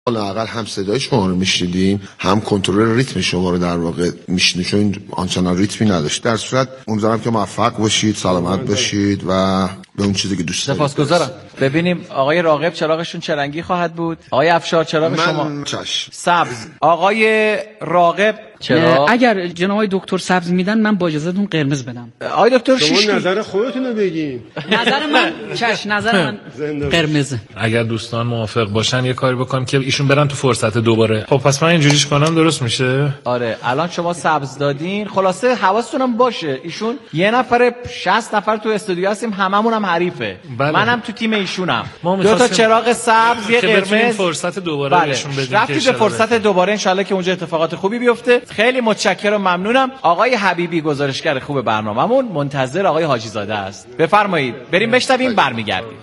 لااقل هم صدای شما رو میشنیدیم، هم کنترل ریتم شما رو در واقع میشنیدیم، چون آنچنان ریتمی نداشت. در صورت امیدوارم که موفق باشید، سلامت باشید و به اون چیزی که دوست دارید. سپاسگزارم. ببینیم آقای راغب چراغشون چه رنگی خواهد بود؟ آقای افشار چراغ شما؟ چشم. سبز. آقای راغب چرا؟ اگر جناب دکتر سبز میدن من با اجازهتون قرمز بدم. آقای دکتر شما نظر خودتون رو بگین. نظر من نظر من قرمز. اگر دوستان موافق باشن یه کاری بکنیم که ایشون برن تو فرصت دوباره. خب پس من اینجوریش کنم درست میشه؟ آره الان شما سبز دادین، خلاصه حواستونم باشه ایشون یه نفر 60 نفر تو استودیو هستیم، هممون هم حریفه. بله. منم تو تیم ایشونم. دو تا چراغ سبز یه قرمز. فرصت دوباره بهشون بدیم. رفتید به فرصت دوباره، ان شاءالله که اونجا اتفاقات خوبی بیفته. خیلی متشکرم، ممنونم. آقای حبیبی گزارشگر خوب برنامه‌مون منتظر آقای حاجی زاده است. بفرمایید بریم بشنویم برمیگردیم.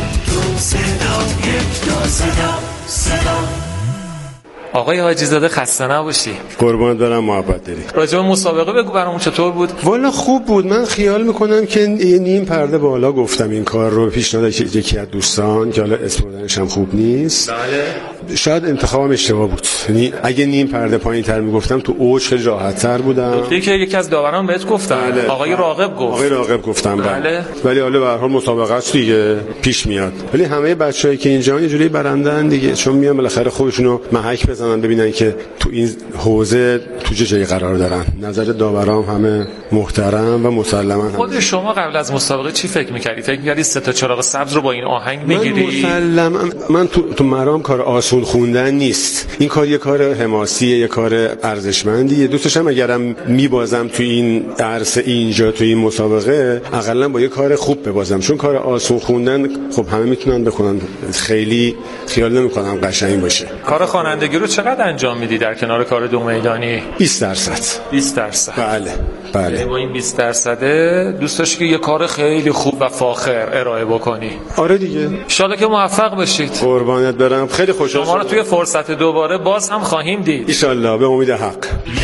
آقای حاجی زاده خسته نباشی. قربانت برم، محبت داری. راجع به مسابقه بگو برامون چطور بود؟ والا خوب بود. من خیال میکنم که یه نیم پرده بالا گفتم این کار رو، پیشنهاد یکی از دوستان که حالا اسم بردنش هم خوب نیست. بله. شاید انتخابم اشتباه بود. یعنی اگه نیم پرده پایین‌تر میگفتم تو اوج خیلی راحت‌تر بودم. یکی از داوران بهت گفتم. بله. آقای راغب گفت. آقای راغب گفتم. بله. ولی حالا به هر حال مسابقه است دیگه، پیش میاد. ولی همه بچه‌ای که اینجا یه جوری برندن دیگه، چون میان بالاخره خودشونو محک بزنن ببینن که تو این حوزه تو چه جایی قرار دارن. نظر داورام همه محترم و مسلما. خود شما قبل از مسابقه چی فکر می‌کردی؟ فکر می‌کردی سه تا چراغ سبز رو با این آهنگ می‌گیری؟ من تو مرام کار آسون خوندن نیست. این کار یه کار حماسیه، یه کار ارزشمندیه. دوستش هم اگرم میبازم تو این عرصه اینجا تو این مسابقه، حداقل با یه کار خوب ببازم، چون کار آسون خوندن خب همه میتونن بخونن، خیلی خیال نمی‌کنم قشنگ باشه. کار خوانندگی رو چقدر انجام میدی در کنار کار دو میدانی؟ 20%. 20%. بله. با این 20% دوست داشتی که یه کار خیلی خوب و فاخر ارائه بکنی. آره دیگه. ان شاءالله که موفق بشید. قربانت برم. خیلی خوشحال شما رو توی فرصت دوباره باز هم خواهیم دید. ان شاء الله، به امید حق.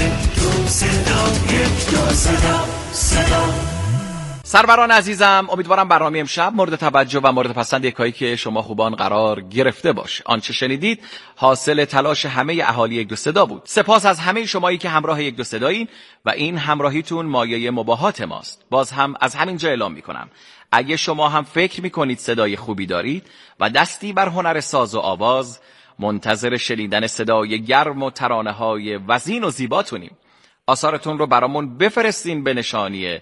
سروران عزیزم، امیدوارم برنامه امشب مورد توجه و مورد پسند یکایی که شما خوبان قرار گرفته باشه. آنچه شنیدید حاصل تلاش همه اهالی یک دو صدا بود. سپاس از همه شمایی که همراه یک دو صدایین و این همراهیتون مایه مباهات ماست. باز هم از همین جا اعلام میکنم اگه شما هم فکر میکنید صدای خوبی دارید و دستی بر هنر ساز و آواز، منتظر شنیدن صدای گرم و ترانه‌های وزین و زیباتونیم. آثارتون رو برامون بفرستین به نشانی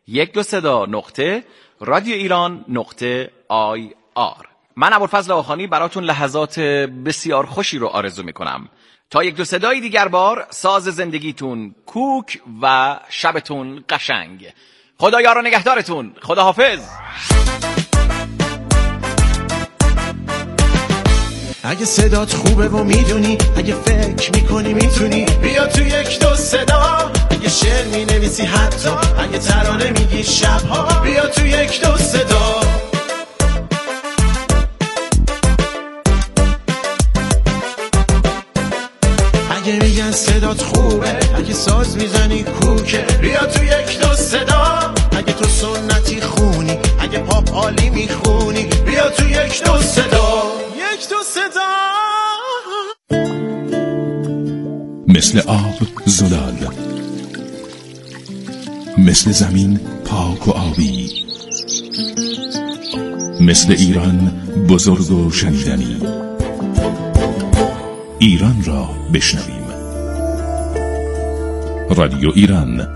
1-2-صدا-رادیو-ایران.IR. من ابوالفضل آخانی براتون لحظات بسیار خوشی رو آرزو میکنم. تا 1-2 صدای دیگر بار، ساز زندگیتون کوک و شبتون قشنگ. خدا یار و نگهدارتون. خدا حافظ. اگه صدات خوبه و میدونی، اگه فکر میکنی میتونی، بیا تو 1-2 صدا. اگه شعر مینویسی حتی اگه ترانه میگی شبها، بیا تو 1-2 صدا. اگه میگن صدات خوبه، اگه ساز میزنی کوکه، بیا تو 1-2 صدا. اگه تو سنتی خونی، اگه پاپ عالی میخونی، بیا تو 1-2 صدا. 1-2 صدا. مثل آب زلال، مثل زمین پاک و آبی، مثل ایران بزرگ و شنیدنی. ایران را بشنویم. رادیو ایران.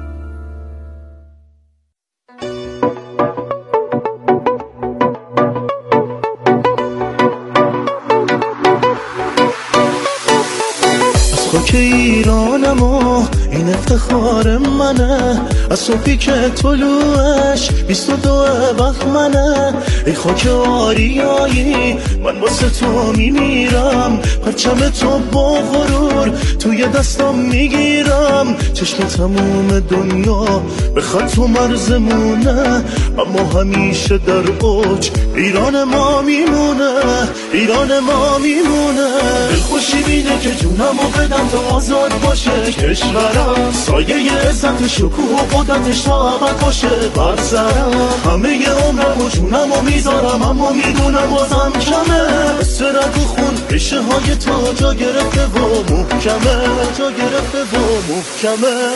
خاک ایرانم و این افتخار منه، از صبحی که طلوعش 22 بهمنه. ای خاک آریایی من واسه تو میمیرم، پرچم تو با غرور توی دستم میگیرم. چشم تموم دنیا به خط و مرزمونه، اما همیشه در اوج ایران ما میمونه، ایران ما میمونه. دلخوشی بینه که جونمو بدم تا آزاد باشه کشورم، سایه عزت و شکوه و قدرتش تا ابد باشه بر سرم. همه عمرم و جونم و میذارم اما میدونم بازم کمه، مثل رگ و خون ریشه های تا جا گرفته و محکمه، جا گرفته و محکمه.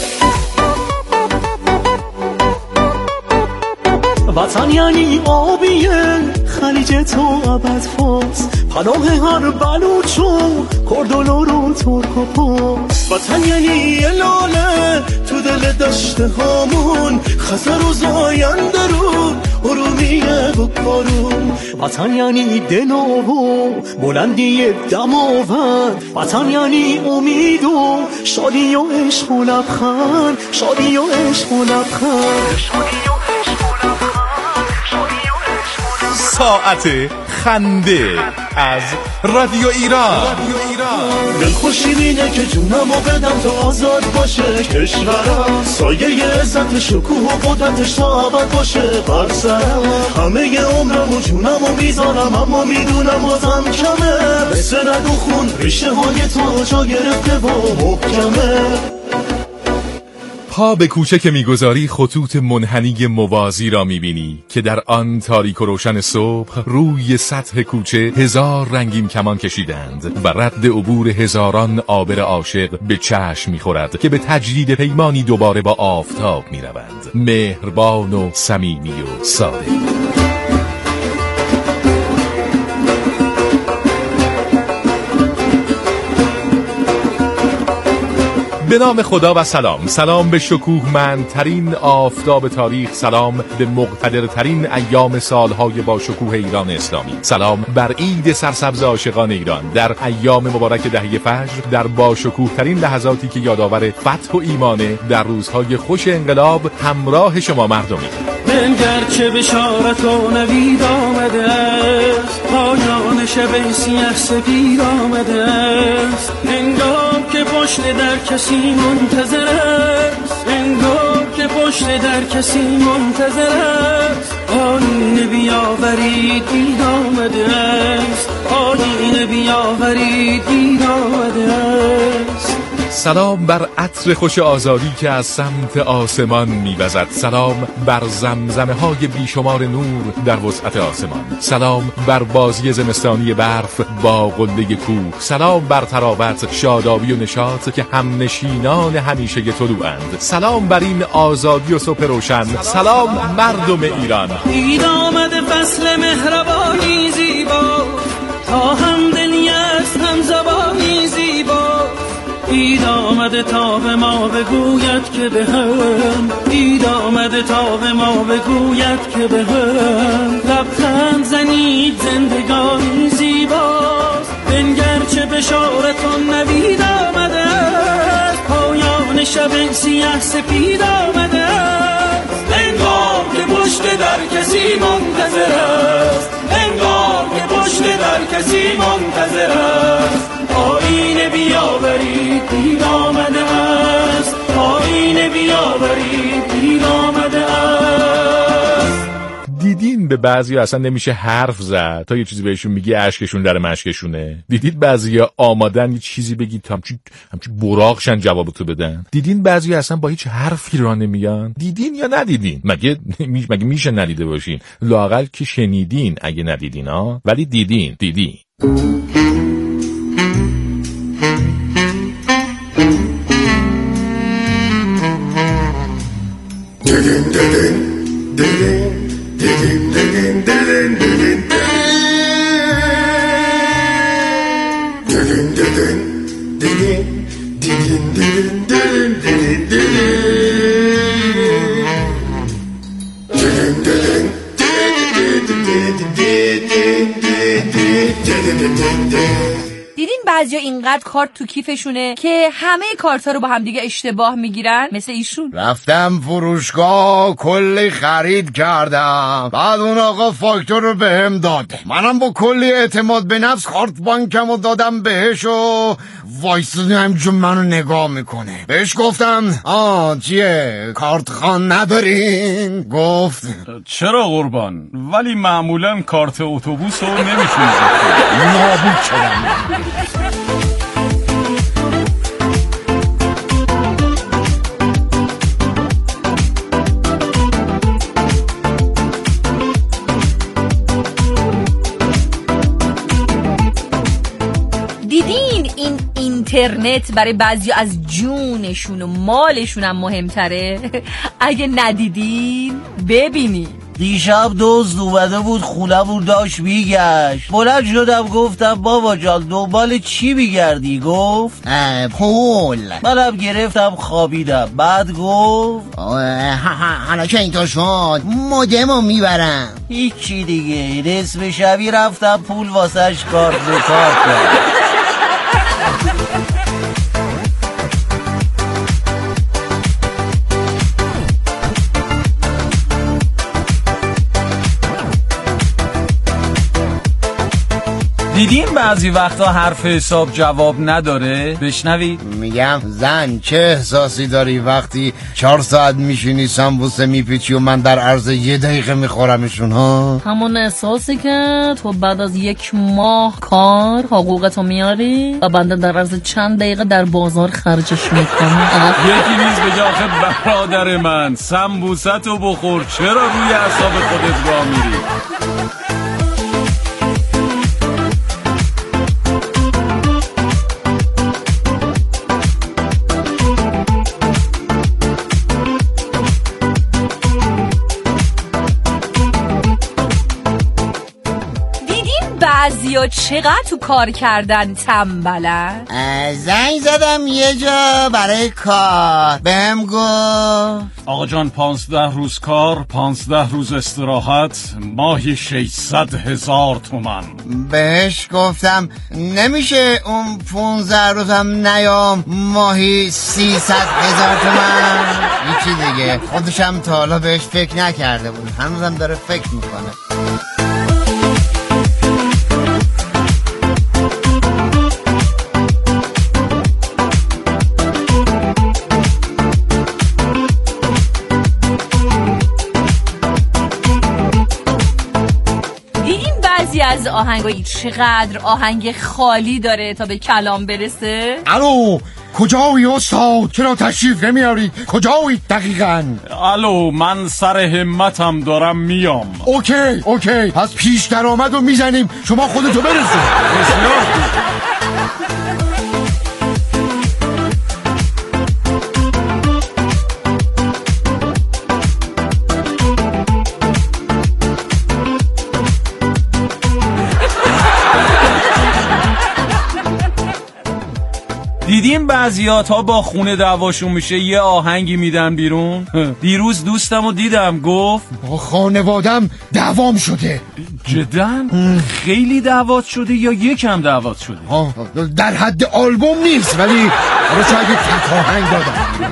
وطن یعنی آبیه خلیج تو ابد فاس، پناه هر بلوچ و کردولو رو ترک و پاس. وطن یعنی لاله تو دل دشت هامون، خزر و زاینده رو ارومیه و کارون. وطن یعنی دنو بلندی دماوند، وطن یعنی امید و شادی و عشق و لبخند، شادی و عشق و لبخند. ساعت خنده از رادیو ایران. دلخوشی اینه که جونمو بدم تا آزاد باشه کشورم، سایه عزت شکوه و قدرتش تا ابد باشه بر سرم. همه عمرم و جونمو میذارم اما میدونم بازم کمه، مثل رگ و خون ریشه های تا جا گرفته و محکمه. پا به کوچه که میگذاری خطوط منحنی موازی را میبینی که در آن تاریک و روشن صبح روی سطح کوچه هزار رنگین کمان کشیدند و رد عبور هزاران عابر عاشق به چشم میخورد که به تجدید پیمانی دوباره با آفتاب میروند، مهربان و صمیمی و ساده. به نام خدا و سلام. سلام به شکوهمندترین آفتاب تاریخ، سلام به مقتدرترین ایام سالهای با شکوه ایران اسلامی، سلام بر عید سرسبز عاشقان ایران در ایام مبارک دهه فجر، در با شکوه ترین لحظاتی که یادآور فتح و ایمانه، در روزهای خوش انقلاب همراه شما مردمی. بنگر چه بشارت و نوید آمده است، پایان شب سیاه سپید آمده است. انگار که پشت در کسی منتظر است، انگار که پشت در کسی منتظر است. آینه بیاورید دید آمده است، آینه بیاورید دید آمده است. سلام بر عطر خوش آزادی که از سمت آسمان میوزد، سلام بر زمزمه های بیشمار نور در وسعت آسمان، سلام بر بازی زمستانی برف با قله کوه، سلام بر تراوت، شادابی و نشاط که هم نشینان همیشه طلوعند، سلام بر این آزادی و صبح روشن، سلام مردم ایران. عید آمده فصل مهربانی زیبا، تا هم دلی است هم زبانی زیبا. عید آمده تا به ما بگوید که به هم، عید آمده تا به ما بگوید که به هم. لبخند زنید زندگانی زیباست، بنگر چه بشارت و نوید آمده است. پایان شب سیاه سپید آمده است، انگار که پشت در کسی منتظر است، انگار که پشت در کسی منتظر است. آینه بیاورید دید آمده است، آینه بیاورید دید آمده است. دیدین به بعضی اصلا نمیشه حرف زد تا یه چیزی بهشون میگی اشکشون در مشکشونه. دیدید بعضی بعضن یه چیزی بگید تا همچی براقشن جوابتو بدن. دیدین بعضی اصلا با هیچ حرفی را نمیگن. دیدین یا ندیدین؟ مگه میشه ندیده باشین؟ لااقل که شنیدین اگه ندیدین ها، ولی دیدین. دیدین بعضیا اینقدر کارت تو کیفشونه که همه کارتا رو با هم دیگه اشتباه میگیرن، مثل ایشون. رفتم فروشگاه کلی خرید کردم، بعد اون آقا فاکتور رو بهم داد، منم با کلی اعتماد به نفس کارت بانکم رو دادم بهش و وایسادی همچون منو نگاه میکنه. بهش گفتم چیه کارت خان ندارین؟ گفت چرا قربان، ولی معمولا کارت اتوبوس رو نمیتونی. نابود شدم. ببین این اینترنت برای بعضی از جونشون و مالشون هم مهمتره. اگه ندیدین ببینین. دیشب دزد اومده بود خونه بود داشت میگشت. بلند شدم گفتم بابا جان دنبال چی میگردی؟ گفت پول. منم گرفتم خوابیدم. بعد گفت حالا که اینطور شد مودمو میبرم. هیچی دیگه. نصف شبی رفتم پول واسش کارت به کارت کرد. دیدیم بعضی وقتا حرف حساب جواب نداره؟ بشنوید. میگم زن چه احساسی داری وقتی 4 ساعت میشینی سمبوسه میپیچی و من در عرض 1 دقیقه میخورمشون ها؟ همون احساسی که تو بعد از 1 ماه کار حقوقتو میاری و بعد در عرض چند دقیقه در بازار خرجش میکنی. یکی نیز بگه آخه برادر من سمبوسه تو بخور، چرا روی اعصاب خودت راه میری؟ بعضیا چقدر تو کار کردن تنبلن. زنگ زدم یه جا برای کار، بهم گفت آقا جان 15 روز کار 15 روز استراحت، ماهی 600,000 تومان. بهش گفتم نمیشه اون 15 روزم نیام ماهی 300,000 تومان. هیچی دیگه. خودشم تا حالا بهش فکر نکرده بود، هنوزم داره فکر میکنه. از آهنگایی چقدر آهنگ خالی داره تا به کلام برسه. الو کجایی استاد؟ چرا تشریف نمیاری؟ کجایی دقیقاً؟ الو من سر همتم دارم میام. اوکی پس پیش درآمد رو میزنیم، شما خودتو برسون. بسیار دیدیم بعضیا تا با خونه دعواشون میشه یه آهنگی میدن بیرون. دیروز دوستمو دیدم گفت با خانوادم دعوام شده. جداً؟ خیلی دعوات شده یا یکم دعوات شده؟ در حد آلبوم نیست ولی شاید تک آهنگ دادم.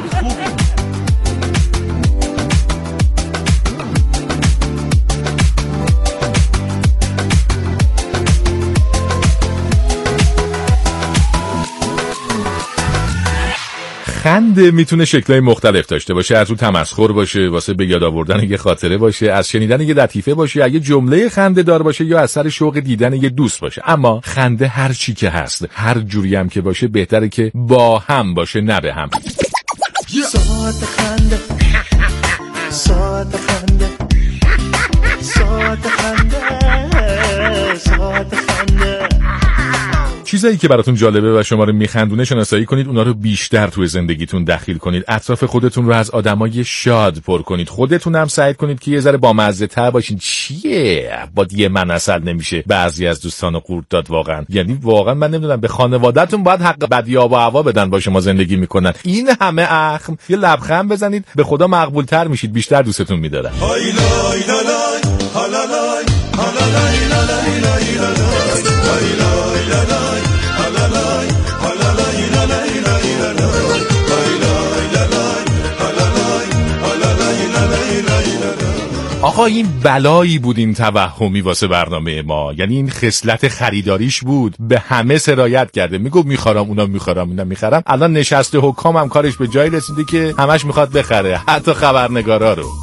خنده میتونه شکل‌های مختلف داشته باشه. از اون تمسخر باشه، واسه به یاد آوردن یه خاطره باشه، از شنیدن یه لطیفه باشه، اگه جمله خنده دار باشه یا از سر شوق دیدن یه دوست باشه. اما خنده هر چی که هست، هر جوری هم که باشه، بهتره که با هم باشه نه به هم. ساعت خنده ساعت خنده ساعت خنده ساعت خنده. چیزایی که براتون جالبه و شما رو میخندونه شناسایی کنید، اونا رو بیشتر توی زندگیتون دخیل کنید. اطراف خودتون رو از آدمای شاد پر کنید. خودتون هم سعی کنید که یه ذره بامزه تر باشین. چیه؟ با دیگه من اصل نمیشه بعضی از دوستانو قورت داد واقعا. یعنی واقعا من نمیدونم به خانواده‌تون باید حق بدیاب و هوا بدن با شما زندگی میکنن. این همه اخم یه لبخند بزنید، به خدا مقبول تر میشید، بیشتر دوستتون میدارن. آقا این بلایی بود این توهمی واسه برنامه ما. یعنی این خصلت خریداریش بود، به همه سرایت کرده. میگفت میخرم اونا میخرم اینا میخرم. الان نشسته حکام هم کارش به جایی رسیده که همش میخواد بخره، حتی خبرنگارا رو.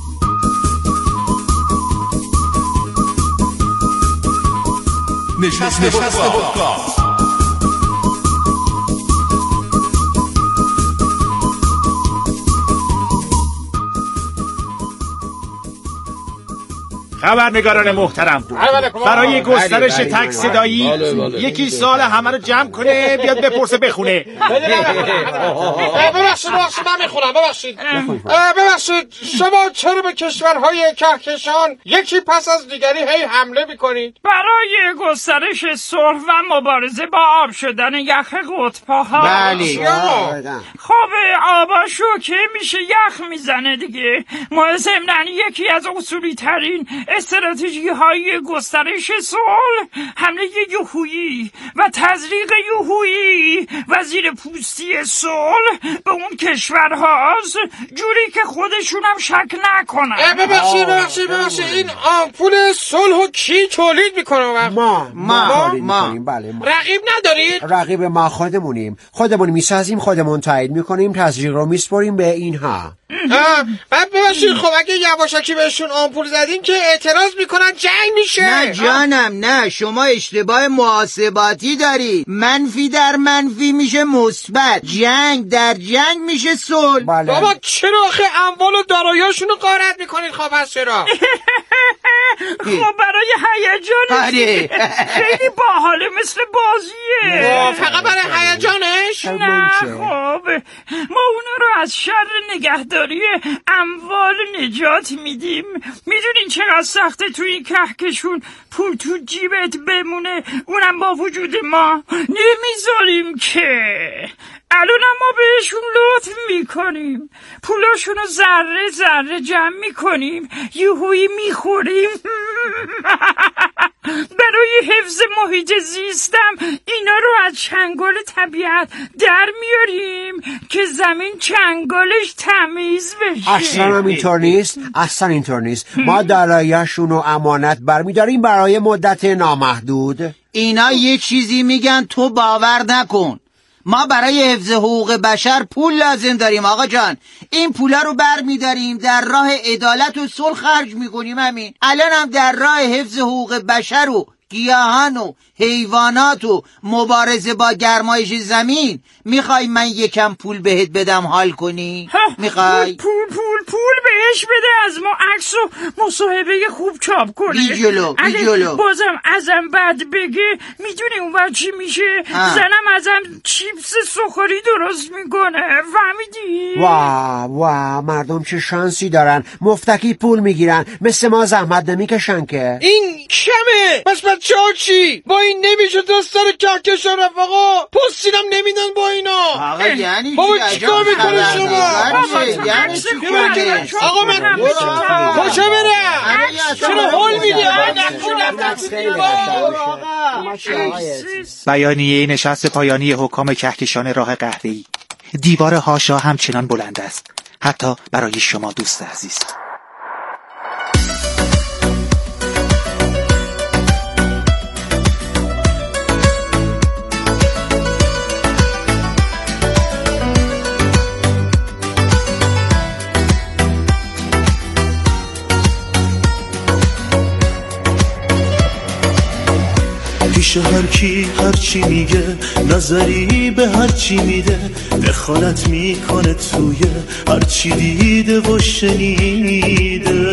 نشسته حکام. خبرنگاران محترم، برای گسترش تک صدایی یکی سوال همه رو جمع کنه بیاد بپرسه بخونه. ببخشید من میخونم. ببخشید شما چرا به کشورهای کهکشان یکی پس از دیگری هی حمله میکنید؟ برای گسترش صلح و مبارزه با آب شدن یخ قطب‌ها. بله. خب آبا شوکه میشه یخ میزنه دیگه. ما ضمناً یکی از اصولی ترین استراتژی های گسترش صلح حمله یهویی و تزریق یهویی و زیر پوستی صلح به اون کشورهاست، جوری که خودشون هم شک نکنن. ببخشید این آمپول صلح کی تولید میکنه؟ ما بله. رقیب ندارید؟ رقیب ما خودمون میسازیم، خودمون تایید میکنیم، تزریق رو میسپریم به اینها. ببخشید خب اگه یواشکی بهشون آمپول زدین که اعتراض میکنن جنگ میشه. نه جانم نه، شما اشتباه محاسباتی داری. منفی در منفی میشه مثبت، جنگ در جنگ میشه صلح. بابا چرا آخه اموال و دارایی‌هاشون رو غارت میکنید؟ خب از چرا؟ خب برای هیجانش خیلی باحاله، مثل بازیه. فقط برای هیجانش؟ نه خب ما اونا رو از شر نگهداری اموال نجات میدیم. میدونین چقدر سخته توی این کهکشون پول تو جیبت بمونه، اونم با وجود ما نمیذاریم که. الانم ما بهشون لطف میکنیم، پولاشونو ذره ذره جمع میکنیم، یهویی میخوریم. برای حفظ محیط زیستم اینا رو از چنگال طبیعت در میاریم که زمین چنگالش تمیز بشه. اصلا اینطور نیست. ما دارایی‌هاشون رو امانت برمیداریم برای مدت نامحدود. اینا یه چیزی میگن تو باور نکن. ما برای حفظ حقوق بشر پول لازم داریم آقا جان. این پولا رو برمیداریم در راه عدالت و صلح خرج میکنیم. همین الان هم در راه حفظ حقوق بشر و گیاهان و حیوانات و مبارزه با گرمایش زمین. میخوای من یکم پول بهت بدم حال کنی؟ میخوای؟ پول بهش بده، از ما عکس و مصاحبه خوب چاپ کنه. بی جلو بازم ازم بد بگه میدونی اون وقت چی میشه؟ زنم ازم چیپس سخوری درست میکنه. فهمیدی؟ واه مردم چه شانسی دارن، مفتکی پول میگیرن، مثل ما زحمت نمیکشن که. این کمه. بس بچه ها چی؟ با این نمیشه دستار کهکشان رفت آقا. پستینم نمیدن با اینا. آقا یعنی بابا چیکار میکنه شما؟ آقا من کجا برم؟ چرا هول میدی؟ بیانیه نشست پایانی حکام کهکشان راه قهوه‌ای. دیوار حاشا همچنان بلند است، حتی برای شما دوست عزیز. پیش هر کی هر چی میگه، نظری به هر چی میده، دخالت میکنه توی هر چی دیده و شنیده.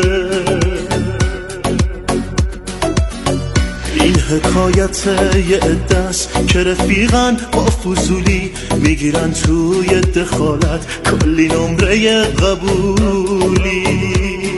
این حکایت یه عده‌ست که رفیقن با فضولی میگیرن توی دخالت کلی نمره قبولی.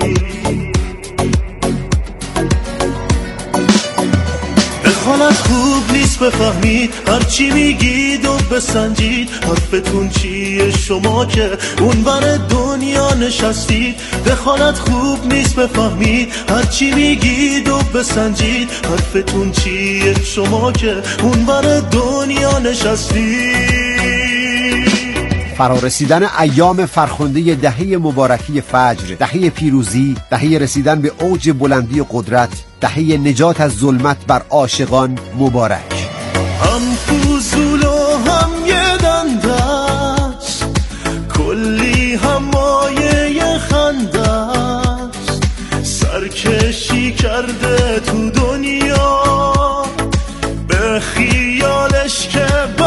دخالت خوب نیست بفهمید، هرچی میگید و بسنجید، حرفتون چیه شما که اونور دنیا نشستید. دخالت خوب نیست بفهمید، هرچی میگید و بسنجید، حرفتون چیه شما که اونور دنیا نشستید. فرارسیدن ایام فرخنده دهه مبارکی فجر، دهه پیروزی، دهه رسیدن به اوج بلندی و قدرت، دهه نجات از ظلمت بر عاشقان مبارک. هم فضول و هم یه دندست، کلی هم مایه خندست، سرکشی کرده تو دنیا به خیالش که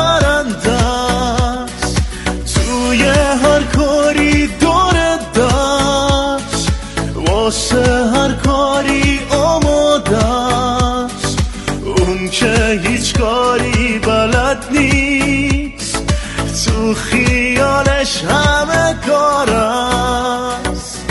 برندست، توی هر کاری دور دست، واسه هر کاری خیالش همه کار است.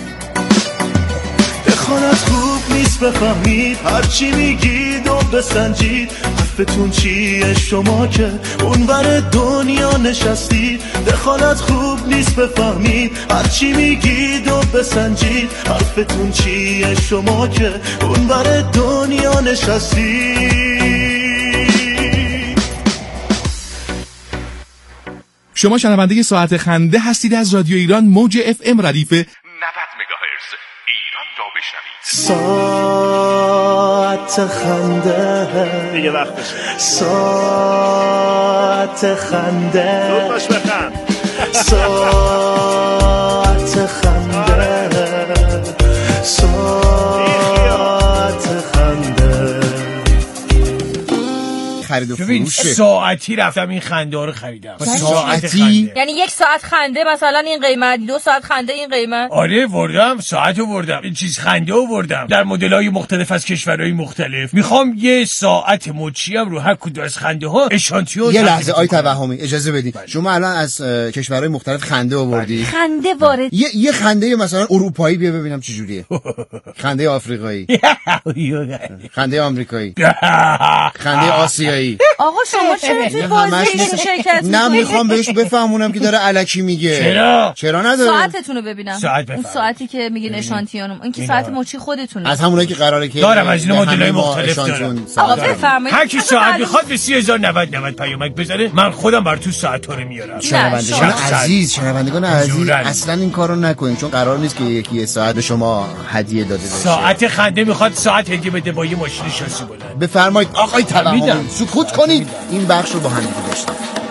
دخالت خوب نیست بفهمید، هرچی میگید و بسنجید. حرفتون چیه شما که اونور دنیا نشستید؟ دخالت خوب نیست بفهمید، هرچی میگید و بسنجید. حرفتون چیه شما که اونور دنیا نشستید؟ شما شنونده ساعت خنده هستید از رادیو ایران موج FM ردیف 90 مگاهرتز. ایران را بشنوید. ساعت خنده دیگه وقتشه. ساعت خنده زود باش بخند. ساعت خنده ساعت خنده. خرید و ببین ساعتی رفتم این خنده ها رو خریدم. ساعتی؟ یعنی 1 ساعت خنده مثلا این قیمت، 2 ساعت خنده این قیمت؟ آره وردم، ساعت وردم، این چیز خنده وردم در مدل‌های مختلف از کشورهای مختلف. میخوام یه ساعت مچیم رو هر کدوم از خنده ها اشانتیون. یه لحظه آی توهمی اجازه بدین. شما الان از کشورهای مختلف خنده آوردی. خنده وارد. یه خنده مثلا اروپایی بیا ببینم چه جوریه. خنده آفریقایی. خنده آمریکایی. خنده آسیایی. آقا شما چرا توی بازیشون شرکت می‌کنید؟ نه میخوام بهش بفهمونم که داره الکی میگه. چرا نداره؟ ساعتتون رو ببینم. اون ساعتی که میگین اشانتیون، این که ساعت مچی خودتونه. از همونایی که قراره که دارم از این مدل‌های مختلف دارم. آقا بفرمایید. هر کی ساعت میخواد به 30,090 پیامک بزنه، من خودم براتون ساعت ها رو میارم. شنوندگان عزیز اصلا این کارو نکنین، چون قرار نیست که یکی ساعت به شما هدیه داده بشه. ساعت خنده میخواد ساعت هدیه بده با یه ماشین شاسی بلند. بفرمایید آقای توهمی سکوت کنید. این بخش رو با هم دیگه داشتیم.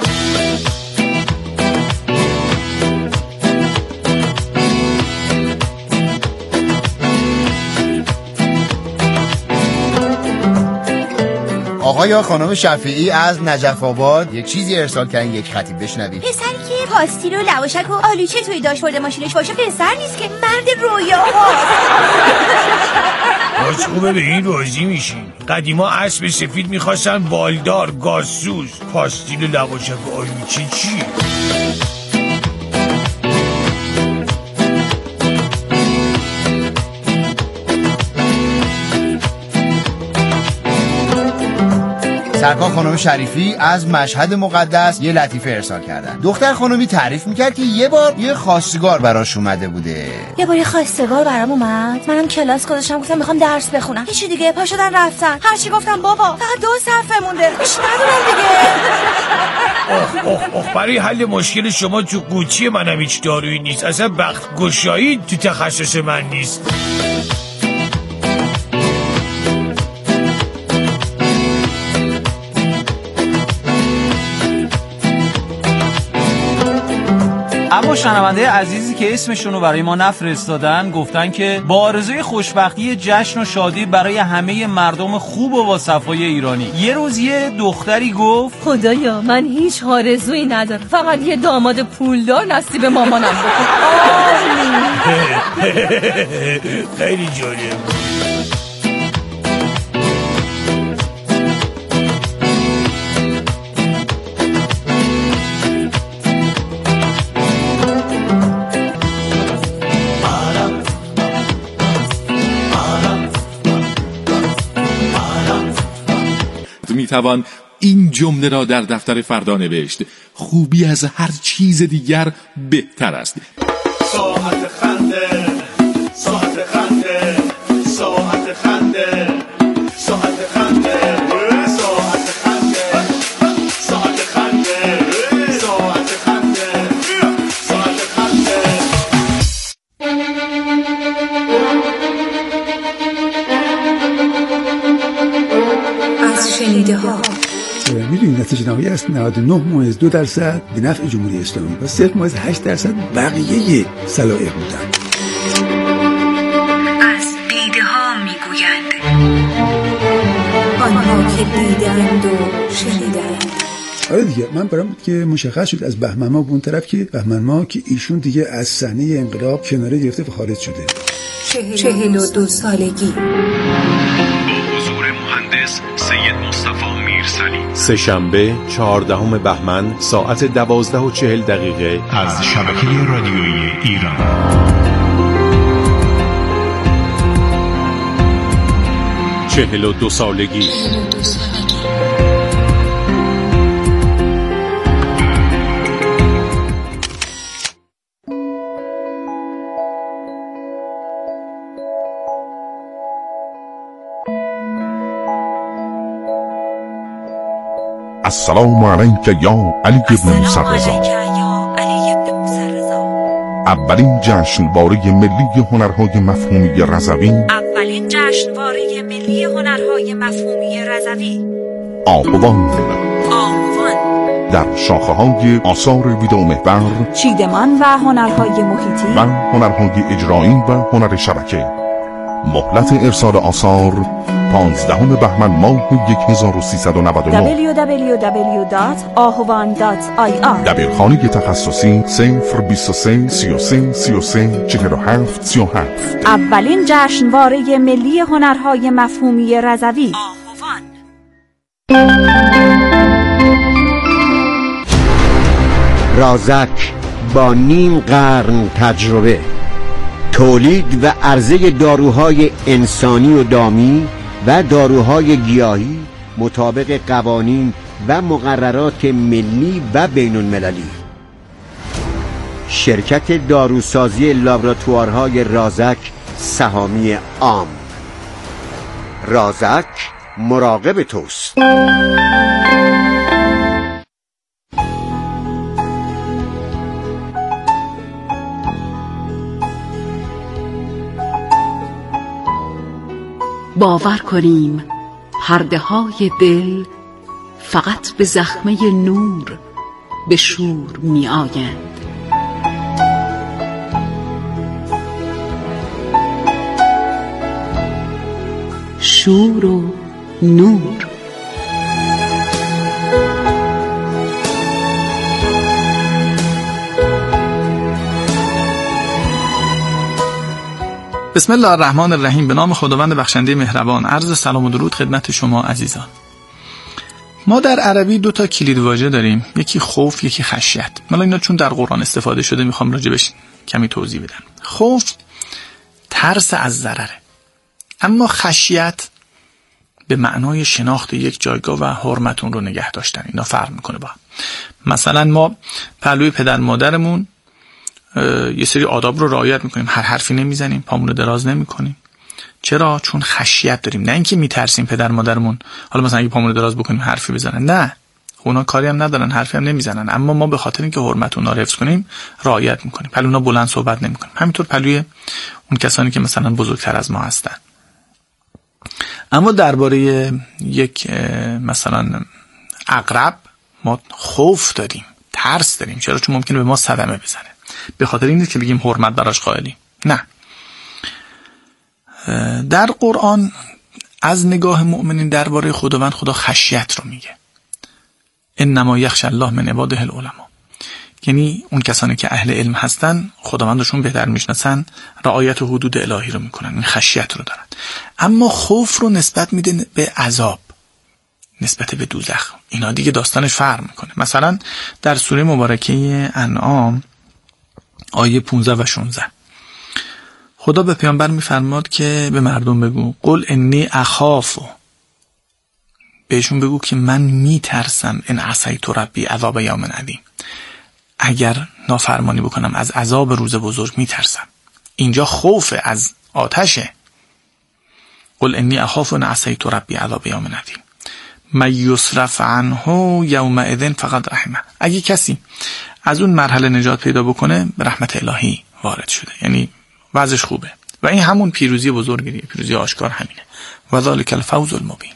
آقا یا خانم شفیعی از نجف آباد یک چیزی ارسال کردن، یک خطی بشنوید. پسری که پاستیل و لواشک و آلوچه توی داشبورد ماشینش باشه پسر نیست که مرد رویاهاست. باز خوبه به این راضی میشین. قدیما اسب سفید میخواستن بالدار، گازسوز، پاستیل و لواشک و آلوچه چی؟ سرکار خانم شریفی از مشهد مقدس یه لطیفه ارسال کردن. دختر خانمی تعریف میکرد که یه بار یه خواستگار براش اومده بوده. یه بار یه خواستگار برام اومد، منم کلاس گذاشتم گفتم میخوام درس بخونم، هیچی دیگه پا شدن رفتن. هرچی گفتم بابا فقط 2 صفحه مونده، هیچ ندونم دیگه. اوه برای حل مشکل شما تو قوطی منم هیچ دارویی نیست. اصلا بخت گشایی تو تخصص من نیست. اما شنونده عزیزی که اسمشون رو برای ما نفرستادن گفتن که با آرزوی خوشبختی جشن و شادی برای همه مردم خوب و با صفای ایرانی. یه روز یه دختری گفت خدایا من هیچ آرزویی ندارم، فقط یه داماد پولدار نصیب مامانم بکن. خیلی جالب. میتوان این جمله را در دفتر فردا نوشت: خوبی از هر چیز دیگر بهتر است. ساعت خنده ساعت خنده ساعت خنده ساعت خنده ساعت خنده ساعت خنده ساعت خنده ساعت خنده. از شنیده ها میدونید نتیجه نهایی است 99.2% به نفع جمهوری اسلامی و 0.8% بقیه صلایق بودن. از دیده ها میگویند آنها که دیدند و شنیدند. آره دیگه من برام بود که مشخص شد از بهمن ماه به اون طرف که بهمن ماه که ایشون دیگه از صحنه انقلاب کناره گرفته و خارج شده. 42 سالگی با حضور مهندس سید مصطفی میرسانیم. سه‌شنبه 14 بهمن ساعت 12:40 از شبکه رادیویی ایران. 42 سالگی. السلام علیک یا علی ابن موسی رضا. اولین جشنواره ملی هنرهای مفهومی رضوی. آهوان در شاخه‌های آثار ویدئومحور، چیدمان و هنرهای محیطی و هنرهای اجرایی و هنر شبکه. مهلت ارسال آثار 15 بهمن ماه 1399. www.ahovan.ir. دبیرخانه تخصصی 023 33 33 47 37. اولین جشنواره ملی هنرهای مفهومی رضوی. رازک با نیم قرن تجربه، تولید و عرضه داروهای انسانی و دامی و داروهای گیاهی مطابق قوانین و مقررات ملی و بین المللی. شرکت داروسازی لابراتوارهای رازک سهامی عام. رازک مراقب توست. باور کنیم پرده های دل فقط به زخمه نور به شور می آیند. شور و نور. بسم الله الرحمن الرحیم. به نام خداوند بخشنده مهربان. عرض سلام و درود خدمت شما عزیزان. ما در عربی 2 تا کلید واژه داریم، یکی خوف، یکی خشیت. حالا اینا چون در قرآن استفاده شده میخوام راجبش کمی توضیح بدم. خوف ترس از ضرره، اما خشیت به معنای شناخت یک جایگاه و حرمت اون رو نگه داشتن. اینا فرق میکنه با هم. مثلا ما پهلوی پدر مادرمون یه سری آداب رو رعایت میکنیم، هر حرفی نمیزنیم، پامون رو دراز نمیکنیم. چرا؟ چون خشیت داریم، نه اینکه میترسیم پدر مادرمون حالا مثلا اگه پامون رو دراز بکنیم حرفی بزنن، نه، اونا کاری هم ندارن، حرفی هم نمیزنن، اما ما به خاطر اینکه حرمت اونا رو حفظ کنیم رعایت میکنیم. پلونا بلند صحبت نمیکنیم. همینطور پلوی اون کسانی که مثلا بزرگتر از ما هستن. اما درباره یک مثلا عقرب ما خوف داریم، ترس داریم. چرا؟ چون ممکنه به ما صدمه بزنه. به خاطر این نیست که بگیم حرمت براش قائلیم، نه. در قرآن از نگاه مؤمنین درباره خداوند خدا خشیت رو میگه. انما یخشی الله من عباده العلماء، یعنی اون کسانی که اهل علم هستن خداوندشون بهتر میشناسن، رعایت حدود الهی رو میکنن، این خشیت رو دارن. اما خوف رو نسبت میده به عذاب، نسبت به دوزخ. اینا دیگه داستانش فرق میکنه. مثلا در سوره مبارکه انعام آیه 15 و 16 خدا به پیامبر میفرماد که به مردم بگو قل انی اخاف، بهشون بگو که من میترسم ان عصیت ربی عذاب یوم عظیم، اگر نافرمانی بکنم از عذاب روز بزرگ میترسم. اینجا خوف از آتشه. قل انی اخاف ان عصیت ربی عذاب یوم عظیم من یصرف عنه یومئذ فقد رحمه. اگه کسی از اون مرحله نجات پیدا بکنه به رحمت الهی وارد شده، یعنی وضعش خوبه. و این همون پیروزی بزرگیه، پیروزی آشکار همینه. و ذالک الفوز المبین،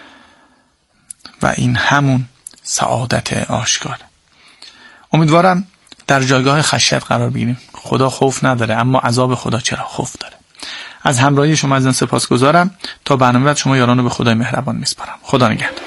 و این همون سعادت آشکار. امیدوارم در جایگاه خشیت قرار بگیریم. خدا خوف نداره، اما عذاب خدا چرا خوف داره. از همراهی شما عزیزان سپاسگزارم. تا برنامه بعد شما یارانو به خدای مهربان میسپارم. خدا نگهدار.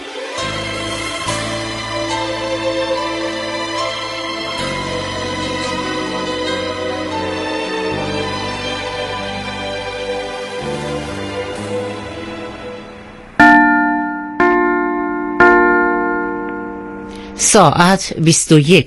ساعت 21